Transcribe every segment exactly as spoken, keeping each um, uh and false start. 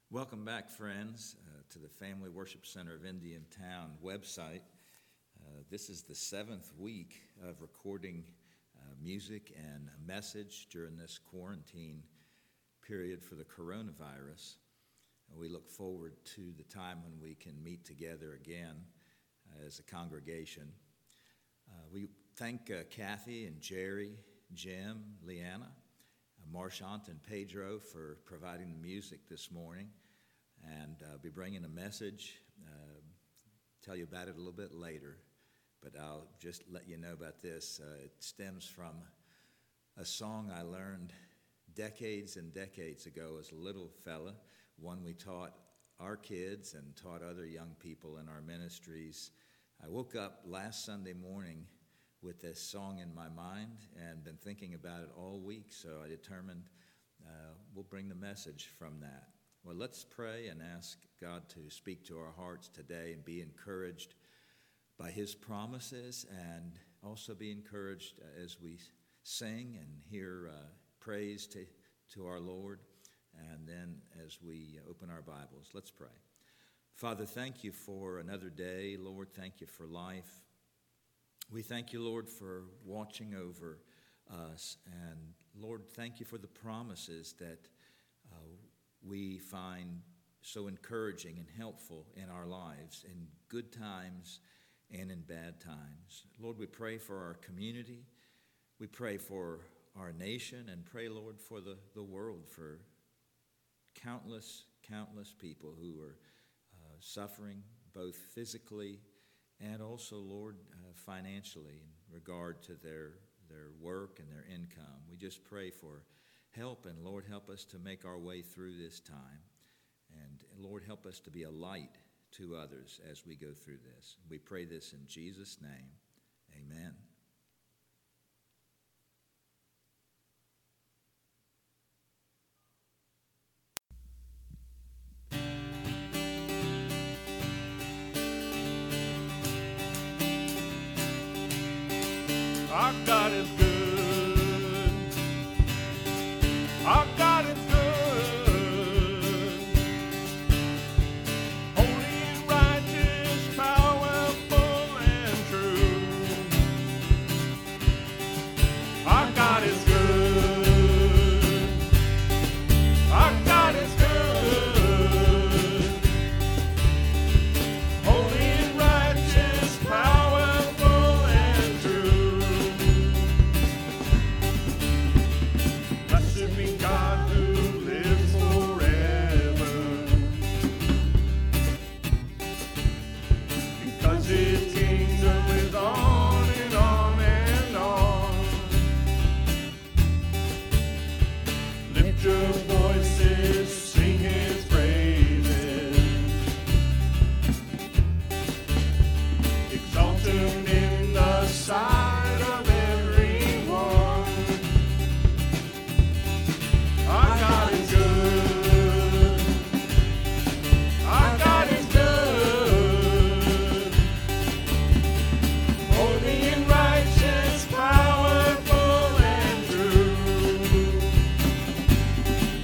Welcome back, friends, uh, to the Family Worship Center of Indiantown website. Uh, this is the seventh week of recording uh, music and a message during this quarantine period for the coronavirus. Uh, we look forward to the time when we can meet together again uh, as a congregation. Uh, we thank uh, Kathy and Jerry, Jim, Leanna, uh, Marchant and Pedro for providing the music this morning, and I'll uh, be bringing a message, uh, tell you about it a little bit later, but I'll just let you know about this. Uh, it stems from a song I learned decades and decades ago as a little fella, one we taught our kids and taught other young people in our ministries. I woke up last Sunday morning with this song in my mind and been thinking about it all week, so I determined uh, we'll bring the message from that. Well, let's pray and ask God to speak to our hearts today and be encouraged by His promises, and also be encouraged as we sing and hear uh, praise to, to our Lord, and then as we open our Bibles. Let's pray. Father, thank you for another day. Lord, thank you for life. We thank you, Lord, for watching over us, and Lord, thank you for the promises that uh, we find so encouraging and helpful in our lives, in good times and in bad times. Lord, we pray for our community. We pray for our nation, and pray, Lord, for the, the world, for countless, countless people who are uh, suffering both physically and also, Lord, uh, financially in regard to their, their work and their income. We just pray for help, and Lord, help us to make our way through this time. And Lord, help us to be a light to others as we go through this. We pray this in Jesus' name. Amen. Our God is good. Our God is good. Holy and righteous, powerful and true. Our God is good. Our God is good. Holy and righteous, powerful and true. Blessed be God who lives forever, because His kingdom is on and on and on. Lift your voices, sing His praises, exalt Him in the sight of everyone. Our God is good. Our God is good. Holy and righteous, powerful and true.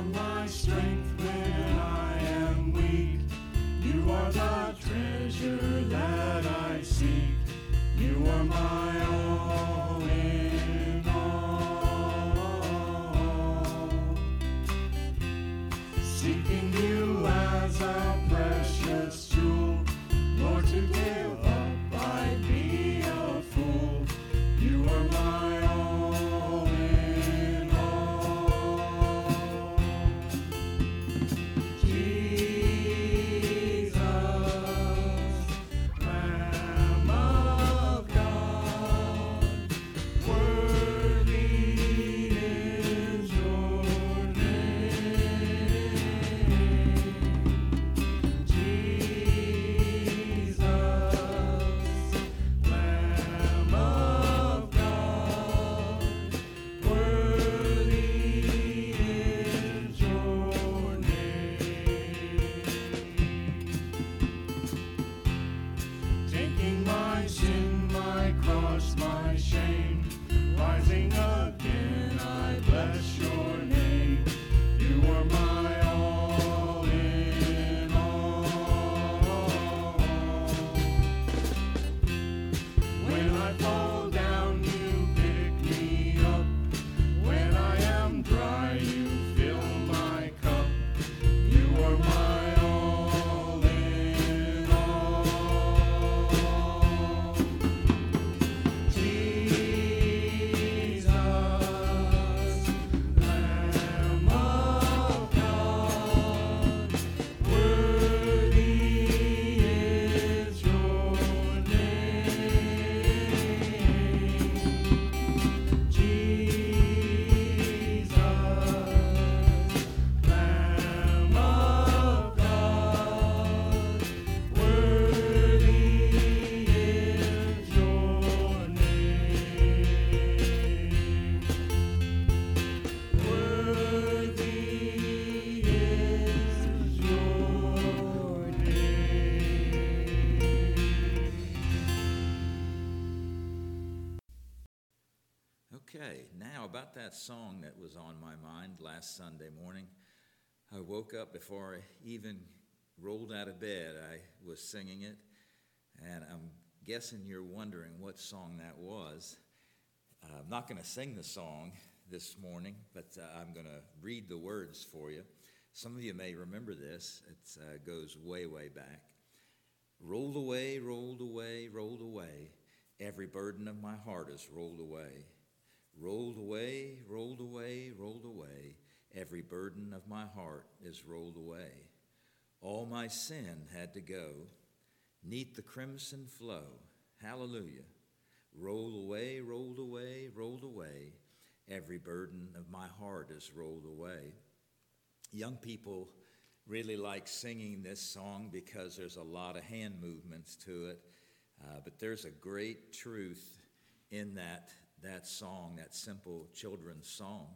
my strength when I am weak. You are the treasure that I seek. You are my all in all. Seeking you as a precious jewel, Lord, to give up I'd be a fool. You are my all in all. Jesus, Lamb of God, worthy is your name. Jesus, Lamb of God, worthy is your name. Taking my sin, my cross, my shame, rising again, I bless your name. You are my all in all. When I fall down, you pick me up. When I am dry, you fill my cup. You are my all in all. Jesus, Lamb of God, worthy is your name. Jesus, Lamb of God, worthy is your name. Worthy is your name. Okay, now about that song that was on my mind last Sunday morning. I woke up before I even rolled out of bed. I was singing it, and I'm guessing you're wondering what song that was. Uh, I'm not going to sing the song this morning, but uh, I'm going to read the words for you. Some of you may remember this. It uh, goes way, way back. Rolled away, rolled away, rolled away. Every burden of my heart is rolled away. Rolled away, rolled away, rolled away. Every burden of my heart is rolled away. All my sin had to go, neath the crimson flow. Hallelujah. Rolled away, rolled away, rolled away. Every burden of my heart is rolled away. Young people really like singing this song because there's a lot of hand movements to it. Uh, but there's a great truth in that that song, that simple children's song.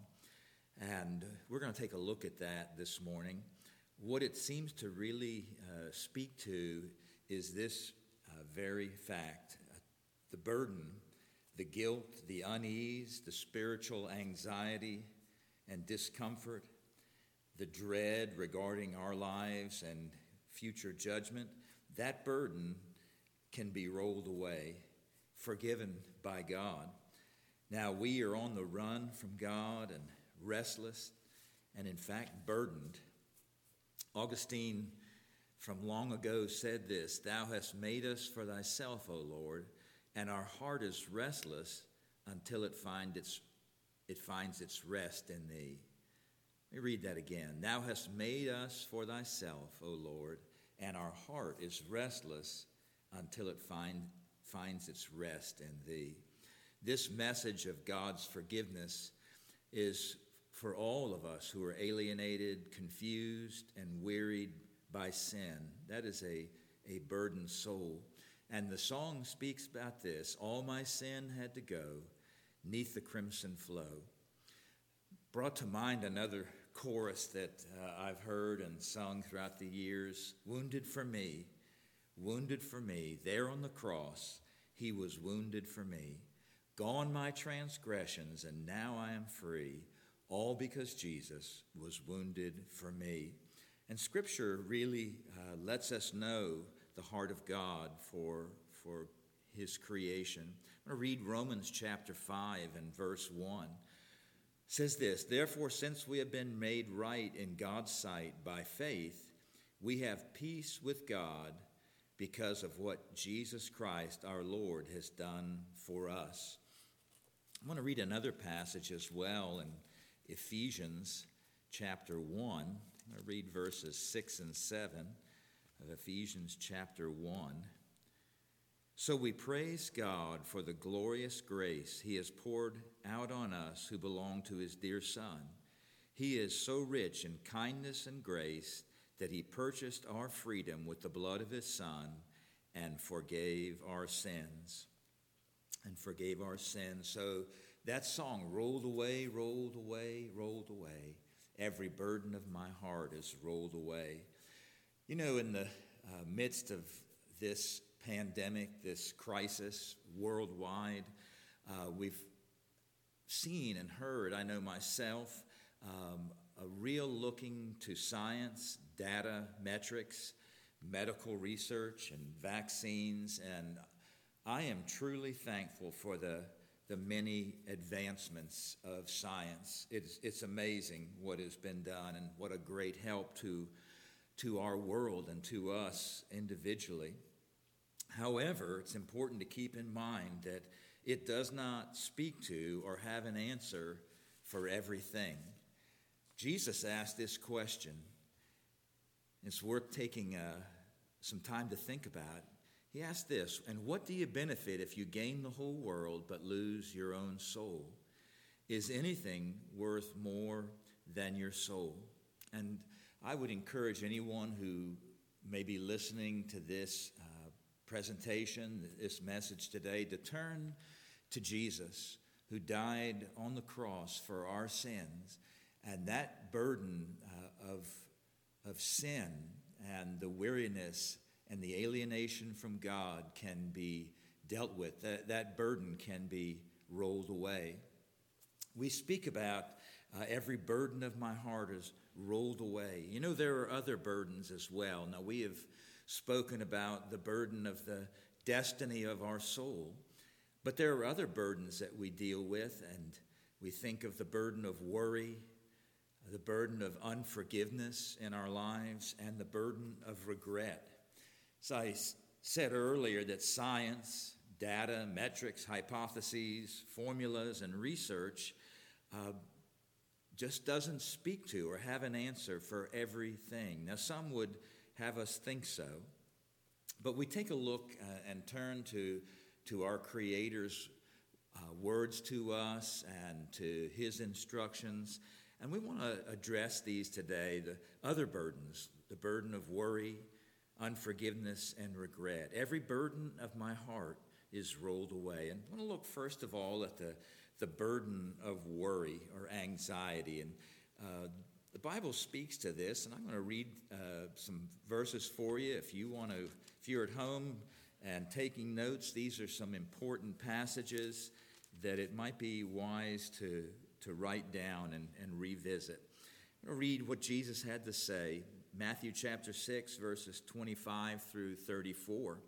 And we're going to take a look at that this morning. What it seems to really uh, speak to is this uh, very fact. The burden, the guilt, the unease, the spiritual anxiety and discomfort, the dread regarding our lives and future judgment, that burden can be rolled away, forgiven by God. Now, we are on the run from God and restless and, in fact, burdened. Augustine from long ago said this, "Thou hast made us for thyself, O Lord, and our heart is restless until it find its, it finds its rest in thee." Let me read that again. "Thou hast made us for thyself, O Lord, and our heart is restless until it find, finds its rest in thee." This message of God's forgiveness is for all of us who are alienated, confused, and wearied by sin. That is a, a burdened soul. And the song speaks about this. All my sin had to go, neath the crimson flow. Brought to mind another chorus that uh, I've heard and sung throughout the years. Wounded for me, wounded for me, there on the cross, he was wounded for me. Gone my transgressions, and now I am free. all because Jesus was wounded for me. And Scripture really uh, lets us know the heart of God for, for his creation. I'm going to read Romans chapter five and verse one. It says this, "Therefore, since we have been made right in God's sight by faith, we have peace with God because of what Jesus Christ our Lord has done for us." I want to read another passage as well in Ephesians chapter one. I'm going to read verses six and seven of Ephesians chapter one. "So we praise God for the glorious grace he has poured out on us who belong to his dear Son. He is so rich in kindness and grace that he purchased our freedom with the blood of his Son and forgave our sins." And forgave our sins. So that song, rolled away, rolled away, rolled away. Every burden of my heart is rolled away. You know, in the uh, midst of this pandemic, this crisis worldwide, uh, we've seen and heard, I know myself, um, a real looking to science, data, metrics, medical research, and vaccines. And I am truly thankful for the, the many advancements of science. It's, it's amazing what has been done and what a great help to, to our world and to us individually. However, it's important to keep in mind that it does not speak to or have an answer for everything. Jesus asked this question. It's worth taking uh, some time to think about. He asked this, "And what do you benefit if you gain the whole world but lose your own soul? Is anything worth more than your soul?" And I would encourage anyone who may be listening to this uh, presentation, this message today, to turn to Jesus, who died on the cross for our sins. And that burden uh, of, of sin and the weariness and the alienation from God can be dealt with. That, that burden can be rolled away. We speak about uh, every burden of my heart is rolled away. You know, there are other burdens as well. Now, we have spoken about the burden of the destiny of our soul, but there are other burdens that we deal with, and we think of the burden of worry, the burden of unforgiveness in our lives, and the burden of regret. So I said earlier that science, data, metrics, hypotheses, formulas, and research uh, just doesn't speak to or have an answer for everything. Now, some would have us think so, but we take a look uh, and turn to, to our Creator's uh, words to us and to his instructions, and we want to address these today, the other burdens, the burden of worry, unforgiveness, and regret. Every burden of my heart is rolled away. And I want to look first of all at the, the burden of worry or anxiety. And uh, the Bible speaks to this, and I'm going to read uh, some verses for you. If you want to, if you're at home and taking notes, these are some important passages that it might be wise to, to write down and, and revisit. I'm going to read what Jesus had to say. Matthew chapter six, verses twenty-five through thirty-four.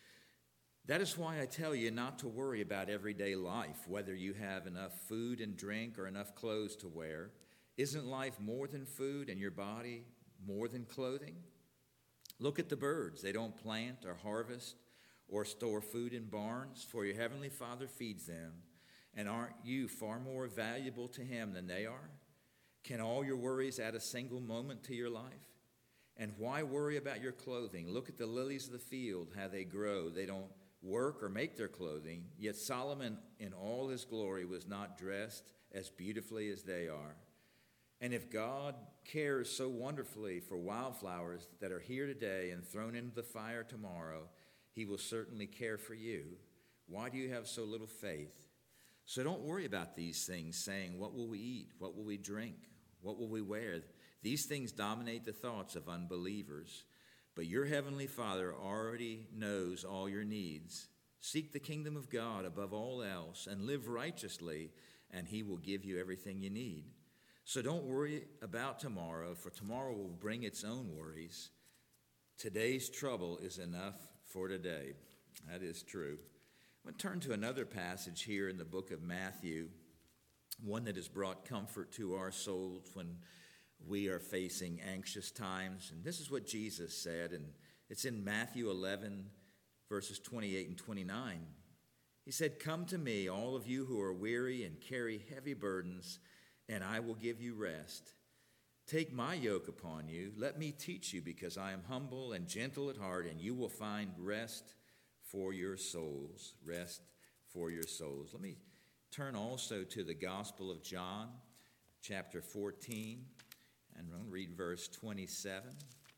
"That is why I tell you not to worry about everyday life, whether you have enough food and drink or enough clothes to wear. Isn't life more than food and your body more than clothing? Look at the birds. They don't plant or harvest or store food in barns, for your heavenly Father feeds them. And aren't you far more valuable to him than they are? Can all your worries add a single moment to your life? And why worry about your clothing? Look at the lilies of the field, how they grow. They don't work or make their clothing, yet Solomon in all his glory was not dressed as beautifully as they are. And if God cares so wonderfully for wildflowers that are here today and thrown into the fire tomorrow, he will certainly care for you. Why do you have so little faith? So don't worry about these things, saying, what will we eat? What will we drink? What will we wear? These things dominate the thoughts of unbelievers. But your heavenly Father already knows all your needs. Seek the kingdom of God above all else and live righteously, and he will give you everything you need. So don't worry about tomorrow, for tomorrow will bring its own worries. Today's trouble is enough for today. That is true. I'm going to turn to another passage here in the book of Matthew, one that has brought comfort to our souls when we are facing anxious times. And this is what Jesus said, and it's in Matthew eleven, verses twenty-eight and twenty-nine. He said, "Come to me, all of you who are weary and carry heavy burdens, and I will give you rest. Take my yoke upon you. Let me teach you, because I am humble and gentle at heart, and you will find rest for your souls." Rest for your souls. Let me turn also to the Gospel of John, chapter fourteen, and I'm going to read verse twenty-seven.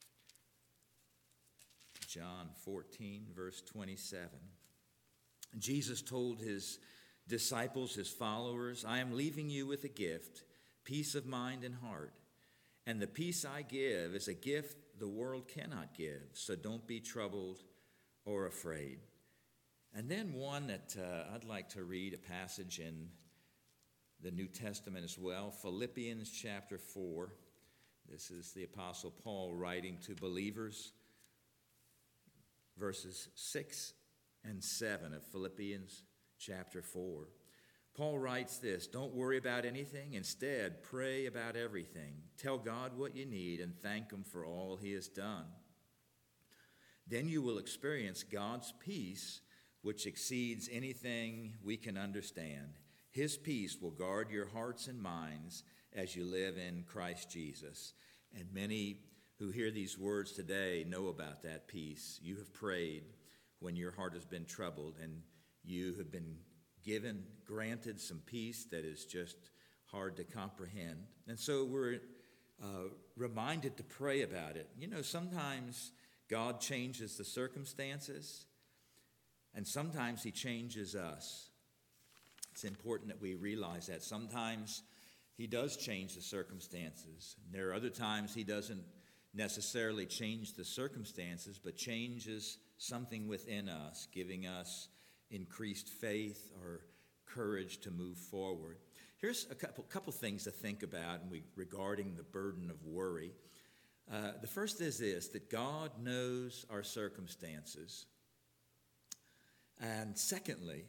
John fourteen, verse twenty-seven. Jesus told his disciples, his followers, "I am leaving you with a gift, peace of mind and heart. And the peace I give is a gift the world cannot give, so don't be troubled or afraid." And then one that uh, I'd like to read, a passage in the New Testament as well, Philippians chapter four. This is the Apostle Paul writing to believers, verses six and seven of Philippians chapter four. Paul writes this: "Don't worry about anything. Instead, pray about everything. Tell God what you need and thank him for all he has done. Then you will experience God's peace, which exceeds anything we can understand. His peace will guard your hearts and minds as you live in Christ Jesus." And many who hear these words today know about that peace. You have prayed when your heart has been troubled, and you have been given, granted some peace that is just hard to comprehend. And so we're uh, reminded to pray about it. You know, sometimes God changes the circumstances, and sometimes he changes us. It's important that we realize that. Sometimes he does change the circumstances. And there are other times he doesn't necessarily change the circumstances, but changes something within us, giving us increased faith or courage to move forward. Here's a couple, couple things to think about and we, regarding the burden of worry. Uh, the first is this, that God knows our circumstances. And secondly,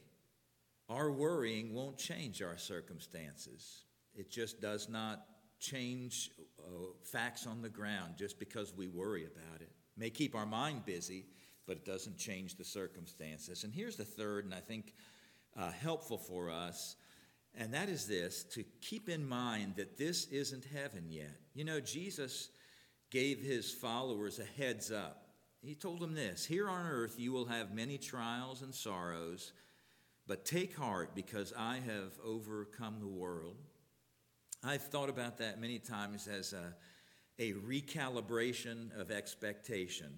our worrying won't change our circumstances. It just does not change uh, facts on the ground just because we worry about it. It may keep our mind busy, but it doesn't change the circumstances. And here's the third, and I think uh, helpful for us, and that is this, to keep in mind that this isn't heaven yet. You know, Jesus gave his followers a heads up. He told them this: "Here on earth you will have many trials and sorrows, but take heart, because I have overcome the world." I've thought about that many times as a, a recalibration of expectation,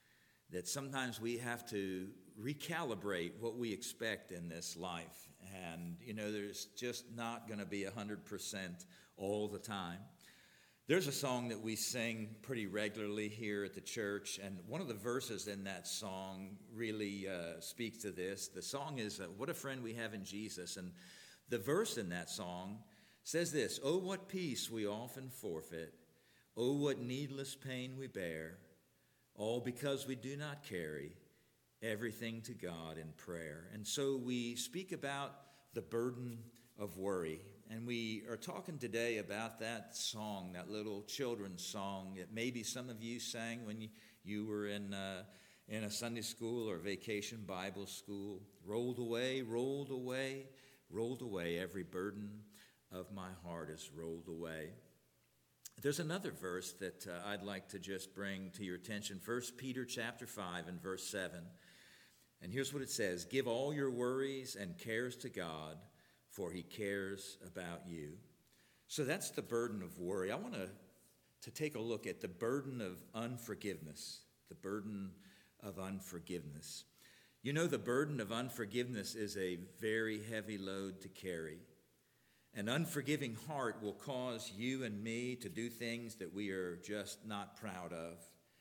that sometimes we have to recalibrate what we expect in this life. And, you know, there's just not going to be one hundred percent all the time. There's a song that we sing pretty regularly here at the church, and one of the verses in that song really uh, speaks to this. The song is, uh, "What a Friend We Have in Jesus." And the verse in that song says this: "Oh, what peace we often forfeit. Oh, what needless pain we bear. All because we do not carry everything to God in prayer." And so we speak about the burden of worry. And we are talking today about that song, that little children's song that maybe some of you sang when you, you were in, uh, in a Sunday school or vacation Bible school. "Rolled away, rolled away, rolled away, every burden of my heart is rolled away." There's another verse that uh, I'd like to just bring to your attention. First Peter chapter five and verse seven. And here's what it says: "Give all your worries and cares to God, for he cares about you." So that's the burden of worry. I want to, to take a look at the burden of unforgiveness. The burden of unforgiveness. You know, the burden of unforgiveness is a very heavy load to carry. An unforgiving heart will cause you and me to do things that we are just not proud of.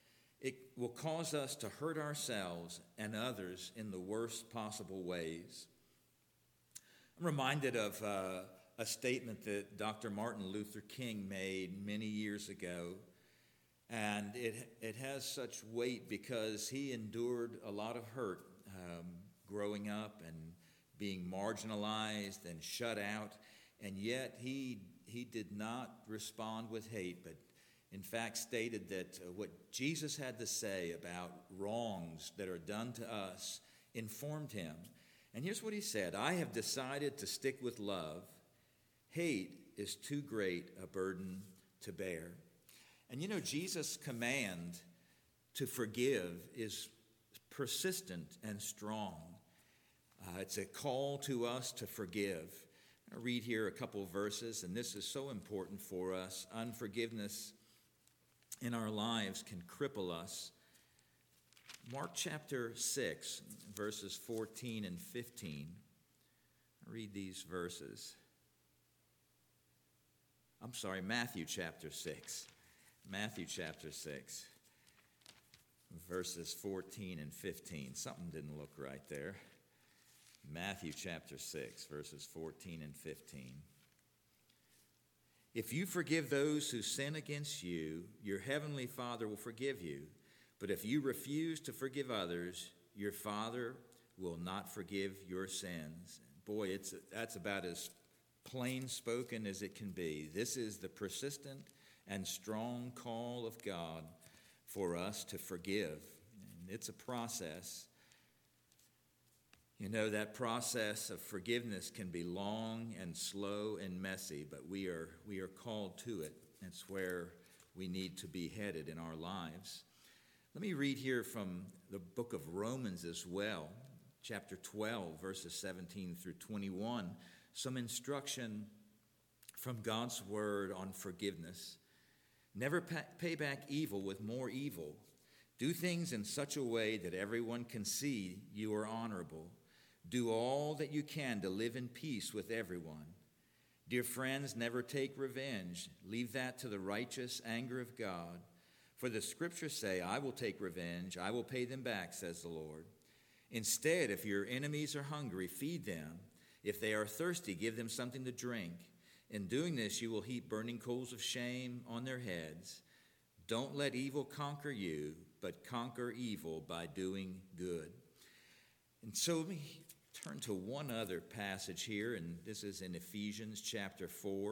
It will cause us to hurt ourselves and others in the worst possible ways. I'm reminded of uh, a statement that Doctor Martin Luther King made many years ago. And it it has such weight because he endured a lot of hurt um, growing up and being marginalized and shut out. And yet he he did not respond with hate, but in fact stated that uh, what Jesus had to say about wrongs that are done to us informed him. And here's what he said: I have decided to stick with love. Hate is too great a burden to bear. And you know, Jesus' command to forgive is persistent and strong. Uh, it's a call to us to forgive. I'll read here a couple of verses, and this is so important for us. Unforgiveness in our lives can cripple us. Mark chapter six, verses fourteen and fifteen. I'll read these verses. I'm sorry, Matthew chapter six. Matthew chapter six, verses fourteen and fifteen. Something didn't look right there. Matthew chapter six, verses fourteen and fifteen. If you forgive those who sin against you, your heavenly Father will forgive you. But if you refuse to forgive others, your Father will not forgive your sins. Boy, it's that's about as plain spoken as it can be. This is the persistent and strong call of God for us to forgive. And it's a process. You know, that process of forgiveness can be long and slow and messy, but we are we are called to it. It's where we need to be headed in our lives. Let me read here from the book of Romans as well, chapter twelve, verses seventeen through twenty-one, some instruction from God's word on forgiveness. Never pay back evil with more evil. Do things in such a way that everyone can see you are honorable. Do all that you can to live in peace with everyone. Dear friends, never take revenge. Leave that to the righteous anger of God. For the scriptures say, I will take revenge. I will pay them back, says the Lord. Instead, if your enemies are hungry, feed them. If they are thirsty, give them something to drink. In doing this, you will heap burning coals of shame on their heads. Don't let evil conquer you, but conquer evil by doing good. And so let me turn to one other passage here, and this is in Ephesians chapter four,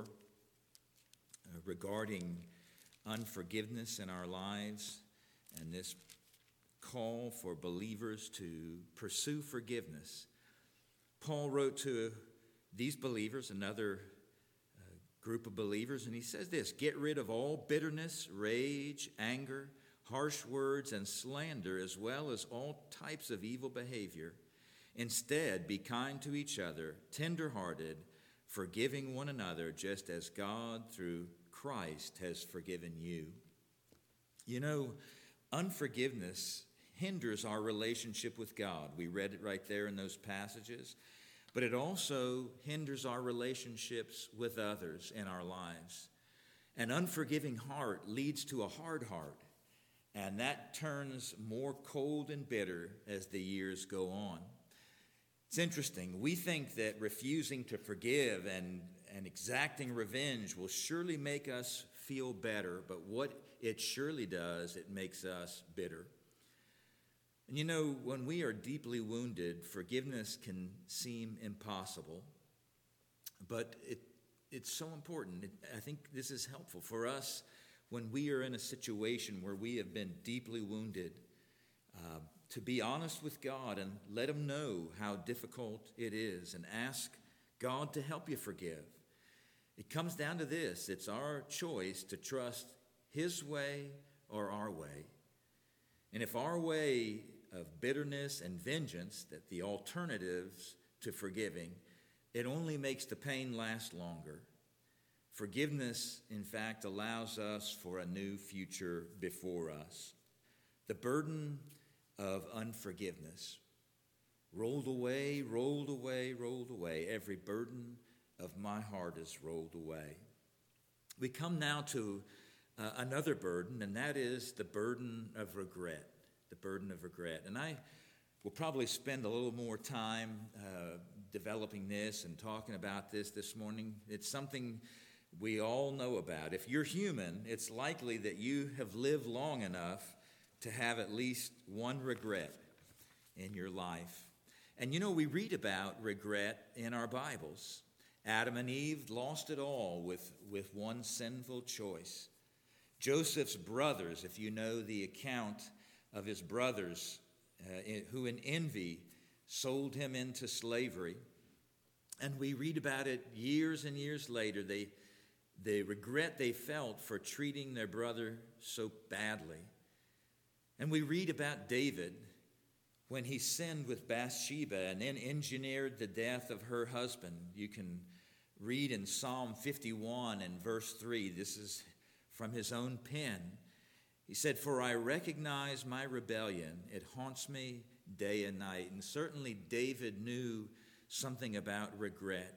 uh, regarding unforgiveness in our lives and this call for believers to pursue forgiveness. Paul wrote to these believers, another group of believers, and he says this: get rid of all bitterness, rage, anger, harsh words, and slander, as well as all types of evil behavior. Instead, be kind to each other, tender-hearted, forgiving one another, just as God, through Christ, has forgiven you. You know, unforgiveness hinders our relationship with God. We read it right there in those passages. But it also hinders our relationships with others in our lives. An unforgiving heart leads to a hard heart, and that turns more cold and bitter as the years go on. It's interesting. We think that refusing to forgive and, and exacting revenge will surely make us feel better, but what it surely does, it makes us bitter. And you know, when we are deeply wounded, forgiveness can seem impossible, but it it's so important. It, I think this is helpful for us when we are in a situation where we have been deeply wounded, uh, to be honest with God and let him know how difficult it is and ask God to help you forgive. It comes down to this: it's our choice to trust his way or our way. And if our way of bitterness and vengeance, that the alternatives to forgiving, it only makes the pain last longer. Forgiveness, in fact, allows us for a new future before us. The burden of unforgiveness rolled away, rolled away, rolled away. Every burden of my heart is rolled away. We come now to uh, another burden, and that is the burden of regret. The burden of regret. And I We'll probably spend a little more time uh, developing this and talking about this this morning. It's something we all know about. If you're human, it's likely that you have lived long enough to have at least one regret in your life. And you know, we read about regret in our Bibles. Adam and Eve lost it all with, with one sinful choice. Joseph's brothers, if you know the account of his brothers, uh, in, who in envy sold him into slavery. And we read about it years and years later, they, the regret they felt for treating their brother so badly. And we read about David when he sinned with Bathsheba and then engineered the death of her husband. You can read in Psalm fifty-one and verse three, this is from his own pen. He said, "For I recognize my rebellion. It haunts me day and night." And certainly David knew something about regret.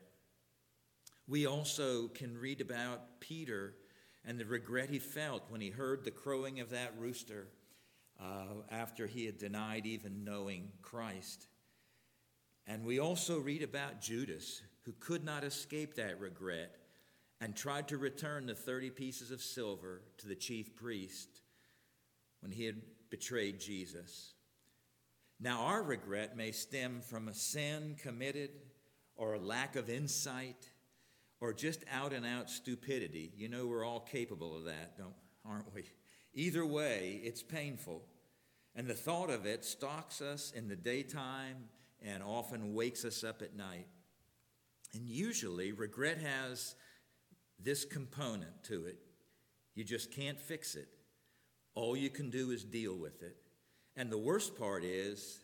We also can read about Peter and the regret he felt when he heard the crowing of that rooster uh, after he had denied even knowing Christ. And we also read about Judas, who could not escape that regret and tried to return the thirty pieces of silver to the chief priest when he had betrayed Jesus. Now, our regret may stem from a sin committed or a lack of insight or just out-and-out stupidity. You know, we're all capable of that, don't, aren't we? Either way, it's painful. And the thought of it stalks us in the daytime and often wakes us up at night. And usually, regret has this component to it. You just can't fix it. All you can do is deal with it. And the worst part is,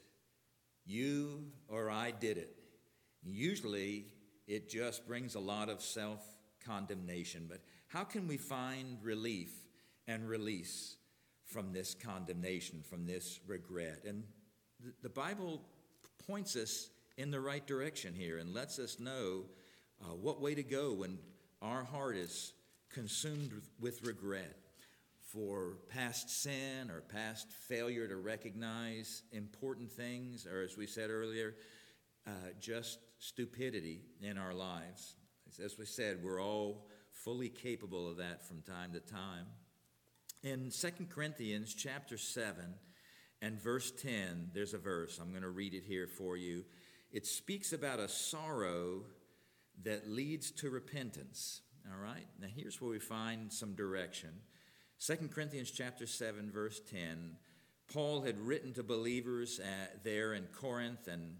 you or I did it. Usually, it just brings a lot of self-condemnation. But how can we find relief and release from this condemnation, from this regret? And the Bible points us in the right direction here and lets us know uh, what way to go when our heart is consumed with regret for past sin or past failure to recognize important things, or as we said earlier, uh, just stupidity in our lives. As we said, we're all fully capable of that from time to time. In Second Corinthians chapter seven and verse ten, there's a verse. I'm going to read it here for you. It speaks about a sorrow that leads to repentance. All right? Now here's where we find some direction. Second Corinthians chapter seven, verse ten. Paul had written to believers uh, there in Corinth, and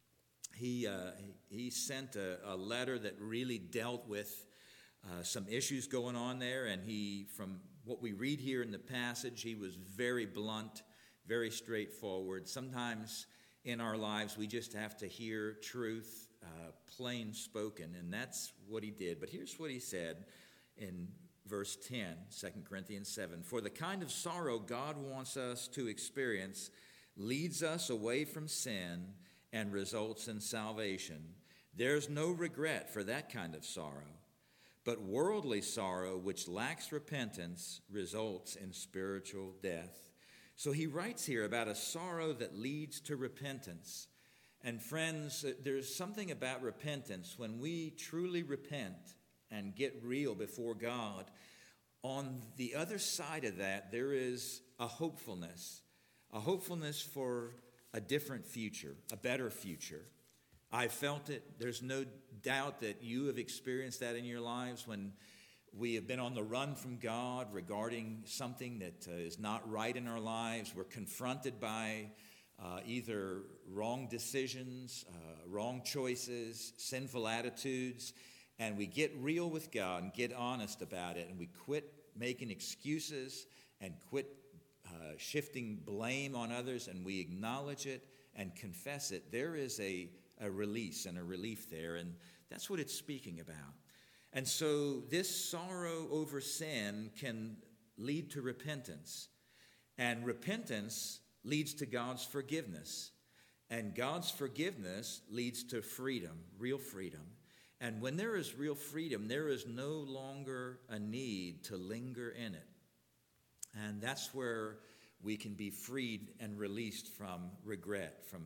he uh, he sent a, a letter that really dealt with uh, some issues going on there. And he, from what we read here in the passage, he was very blunt, very straightforward. Sometimes in our lives, we just have to hear truth, uh, plain spoken, and that's what he did. But here's what he said in verse ten, Second Corinthians seven. "For the kind of sorrow God wants us to experience leads us away from sin and results in salvation. There's no regret for that kind of sorrow. But worldly sorrow, which lacks repentance, results in spiritual death." So he writes here about a sorrow that leads to repentance. And friends, there's something about repentance. When we truly repent and get real before God, on the other side of that, there is a hopefulness, a hopefulness for a different future, a better future. I felt it. There's no doubt that you have experienced that in your lives when we have been on the run from God regarding something that uh, is not right in our lives. We're confronted by uh, either wrong decisions, uh, wrong choices, sinful attitudes, and we get real with God and get honest about it, and we quit making excuses and quit uh, shifting blame on others, and we acknowledge it and confess it. There is a, a release and a relief there, and that's what it's speaking about. And so this sorrow over sin can lead to repentance. And repentance leads to God's forgiveness. And God's forgiveness leads to freedom, real freedom. And when there is real freedom, there is no longer a need to linger in it. And that's where we can be freed and released from regret, from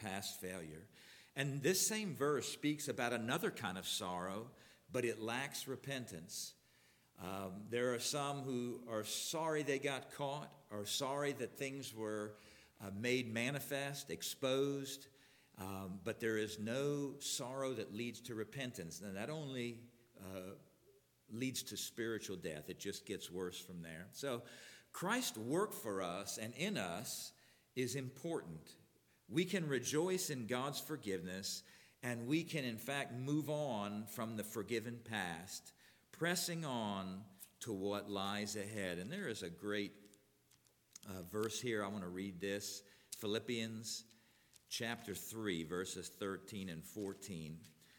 past failure. And this same verse speaks about another kind of sorrow, but it lacks repentance. Um, there are some who are sorry they got caught, or sorry that things were uh, made manifest, exposed, um, but there is no sorrow that leads to repentance. And that only uh, leads to spiritual death. It just gets worse from there. So Christ's work for us and in us is important. We can rejoice in God's forgiveness, and we can, in fact, move on from the forgiven past, pressing on to what lies ahead. And there is a great uh, verse here. I want to read this. Philippians chapter three, verses thirteen and fourteen.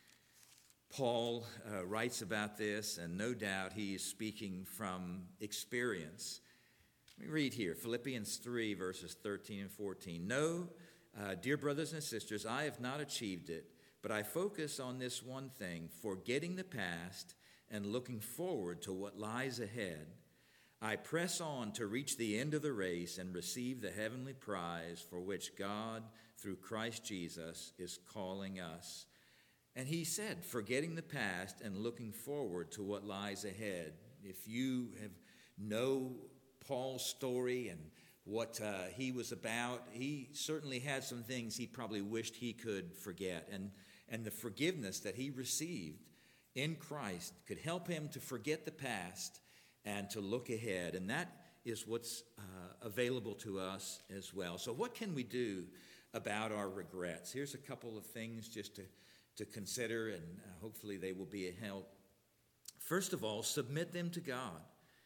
Paul uh, writes about this, and no doubt he is speaking from experience. Let me read here, Philippians three, verses thirteen and fourteen. No, uh, dear brothers and sisters, I have not achieved it, but I focus on this one thing, forgetting the past and looking forward to what lies ahead. I press on to reach the end of the race and receive the heavenly prize for which God, through Christ Jesus, is calling us. And he said, forgetting the past and looking forward to what lies ahead. If you have know Paul's story and what uh, he was about, he certainly had some things he probably wished he could forget. And, and the forgiveness that he received in Christ could help him to forget the past and to look ahead. And that is what's uh, available to us as well. So what can we do about our regrets? Here's a couple of things just to, to consider, and uh, hopefully they will be a help. First of all, submit them to God.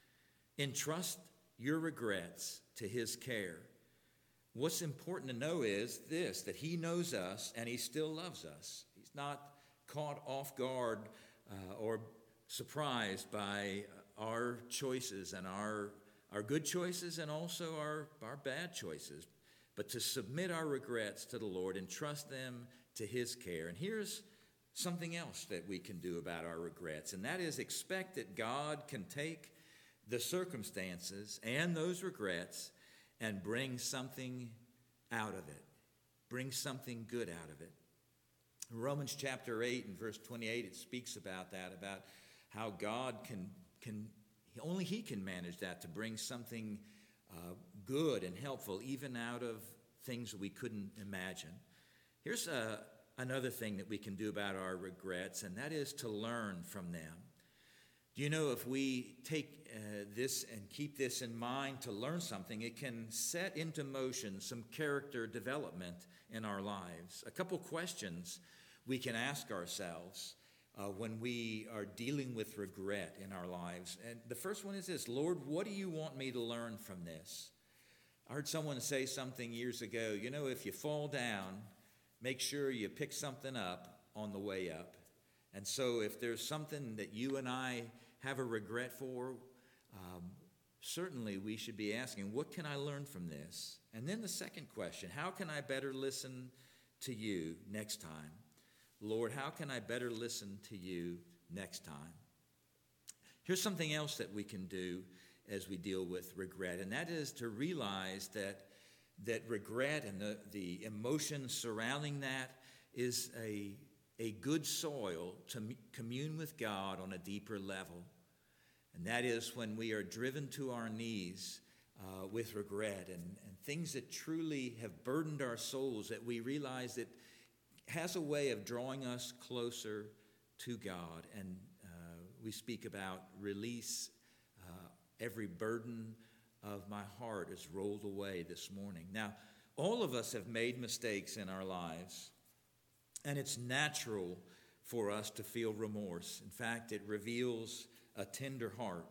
Entrust your regrets to his care. What's important to know is this, that he knows us and he still loves us. He's not caught off guard uh, or surprised by our choices and our, our good choices and also our, our bad choices. But to submit our regrets to the Lord and trust them to his care. And here's something else that we can do about our regrets, and that is expect that God can take the circumstances and those regrets and bring something out of it, bring something good out of it. In Romans chapter eight and verse twenty-eight, it speaks about that, about how God can, can only he can manage that to bring something uh, good and helpful even out of things we couldn't imagine. Here's a, another thing that we can do about our regrets, and that is to learn from them. Do you know if we take uh, this and keep this in mind to learn something, it can set into motion some character development in our lives. A couple questions we can ask ourselves uh, when we are dealing with regret in our lives. And the first one is this: Lord, what do you want me to learn from this? I heard someone say something years ago, you know, if you fall down, make sure you pick something up on the way up. And so if there's something that you and I have a regret for, um, certainly we should be asking, what can I learn from this? And then the second question, how can I better listen to you next time? Lord, how can I better listen to you next time? Here's something else that we can do as we deal with regret, and that is to realize that that regret and the, the emotions surrounding that is a, a good soil to commune with God on a deeper level. And that is when we are driven to our knees uh, with regret and, and things that truly have burdened our souls, that we realize it has a way of drawing us closer to God. And uh, we speak about release. Uh, every burden of my heart is rolled away this morning. Now, all of us have made mistakes in our lives, and it's natural for us to feel remorse. In fact, it reveals a tender heart.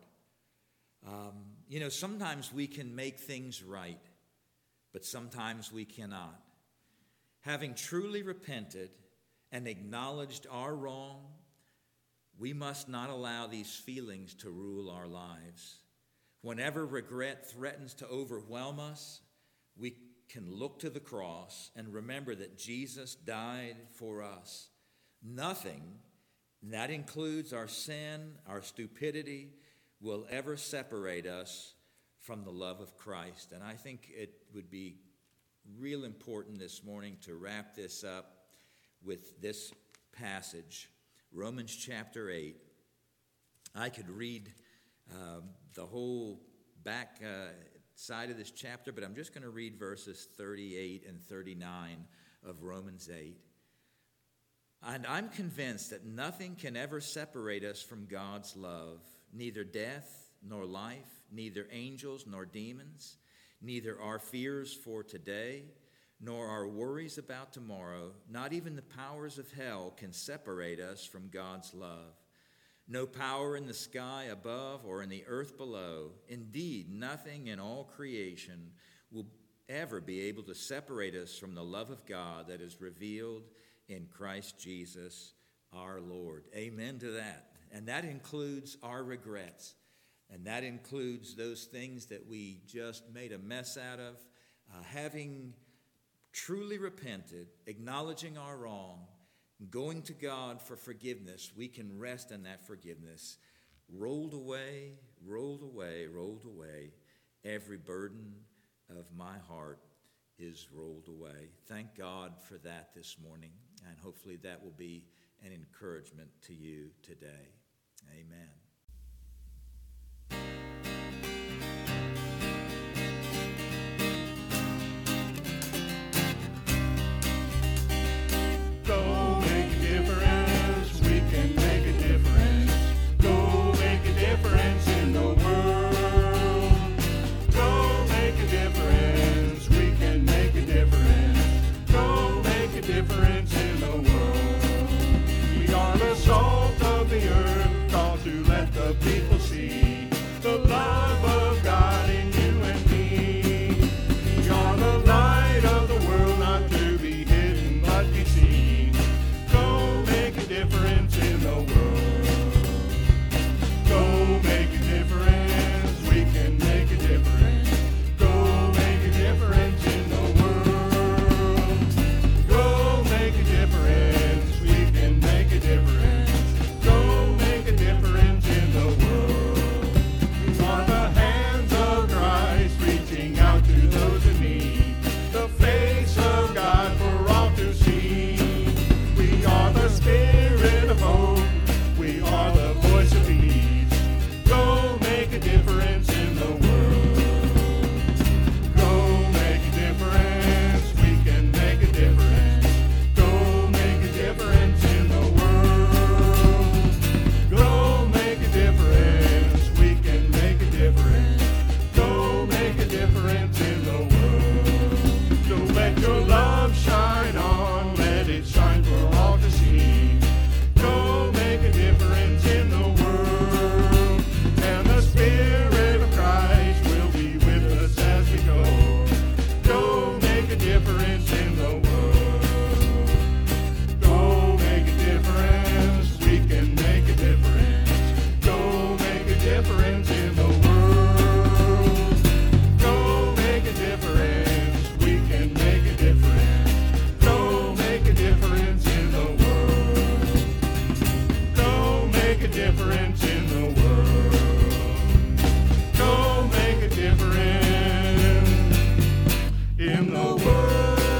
Um, you know, sometimes we can make things right, but sometimes we cannot. Having truly repented and acknowledged our wrong, we must not allow these feelings to rule our lives. Whenever regret threatens to overwhelm us, we can look to the cross and remember that Jesus died for us. Nothing, and that includes our sin, our stupidity, will ever separate us from the love of Christ. And I think it would be real important this morning to wrap this up with this passage, Romans chapter eight. I could read um, the whole back uh, side of this chapter, but I'm just going to read verses thirty-eight and thirty-nine of Romans eight. And I'm convinced that nothing can ever separate us from God's love, neither death nor life, neither angels nor demons, neither our fears for today, nor our worries about tomorrow, not even the powers of hell can separate us from God's love. No power in the sky above or in the earth below, indeed nothing in all creation will ever be able to separate us from the love of God that is revealed in Christ Jesus our Lord. Amen to that. And that includes our regrets. And that includes those things that we just made a mess out of. Uh, having truly repented, acknowledging our wrong, going to God for forgiveness, we can rest in that forgiveness. Rolled away, rolled away, rolled away. Every burden of my heart is rolled away. Thank God for that this morning, and hopefully that will be an encouragement to you today. Amen. Go make a difference, we can make a difference. Go make a difference in the world. Go make a difference, we can make a difference. Go make a difference in the world. We are the salt of the earth, called to let the people see the love of God in you and me. We are the light of the world, not to be hidden but be seen. Go make a difference in the world. Go make a difference, we can make a difference. Go make a difference in the world. Go make a difference, we can make a difference. Go make a difference in the world. We are the hands of Christ reaching out to those in need. The face of God for all to see. We are the spirit of hope. We are the voice of peace. Go make a difference in the world. Go make a difference. We can make a difference. Go make a difference in the world. Go make a difference. We can make a difference. Go make a difference in the world. So let your love shine on. Let it shine for all to see. Go make a difference in the world. And the Spirit of Christ will be with us as we go. Go make a difference in the world. Go make a difference. We can make a difference. Go make a difference in the world. Go make a difference. We can make a difference. Go make a difference in the world. Go make a difference in the world. Go make a difference in the world.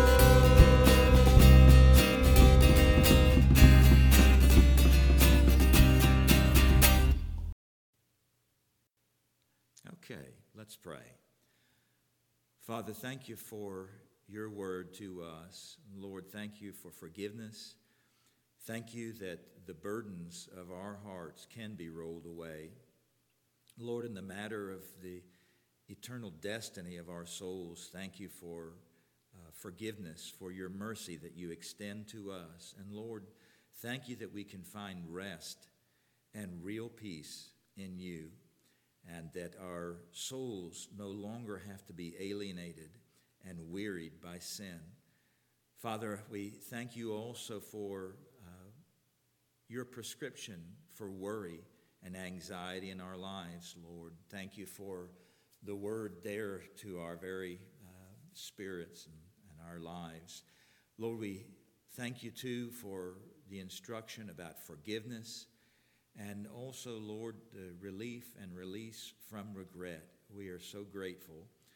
Okay, let's pray. Father, thank you for your word to us. Lord, thank you for forgiveness. Thank you that the burdens of our hearts can be rolled away. Lord, in the matter of the eternal destiny of our souls, thank you for uh, forgiveness, for your mercy that you extend to us. And Lord, thank you that we can find rest and real peace in you, and that our souls no longer have to be alienated and wearied by sin. Father, we thank you also for uh, your prescription for worry and anxiety in our lives, Lord. Thank you for the word there to our very uh, spirits and, and our lives. Lord, we thank you too for the instruction about forgiveness, and also, Lord, the relief and release from regret. We are so grateful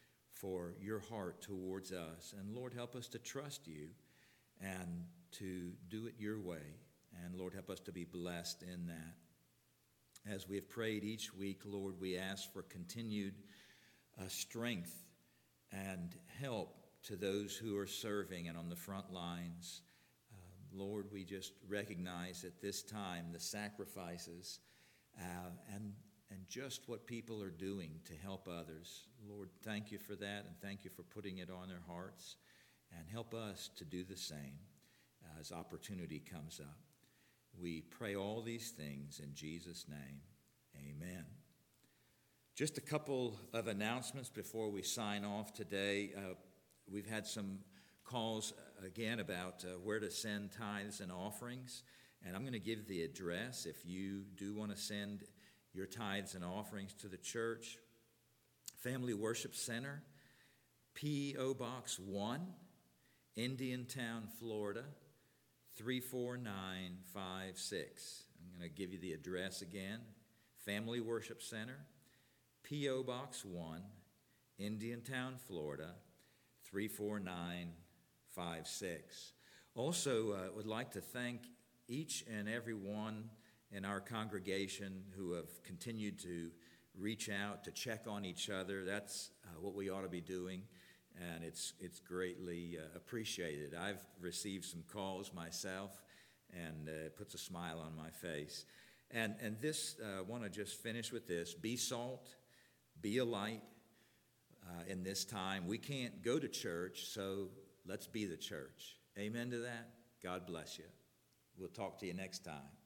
for your heart towards us. And Lord, help us to trust you and to do it your way. And Lord, help us to be blessed in that. As we have prayed each week, Lord, we ask for continued uh, strength and help to those who are serving and on the front lines. Uh, Lord, we just recognize at this time the sacrifices uh, and, and just what people are doing to help others. Lord, thank you for that, and thank you for putting it on their hearts. And help us to do the same as opportunity comes up. We pray all these things in Jesus' name. Amen. Just a couple of announcements before we sign off today. Uh, we've had some calls again about uh, where to send tithes and offerings. And I'm going to give the address if you do want to send your tithes and offerings to the church. Family Worship Center, P O Box one, Indiantown, Florida, three four nine five six. I'm going to give you the address again. Family Worship Center, P O Box one, Indiantown, Florida, three four nine five six. Also, uh, would like to thank each and every one in our congregation who have continued to reach out to check on each other. That's uh, what we ought to be doing. And it's it's greatly uh, appreciated. I've received some calls myself, and uh, it puts a smile on my face. And and this, I uh, want to just finish with this. Be salt, be a light uh, in this time. We can't go to church, so let's be the church. Amen to that? God bless you. We'll talk to you next time.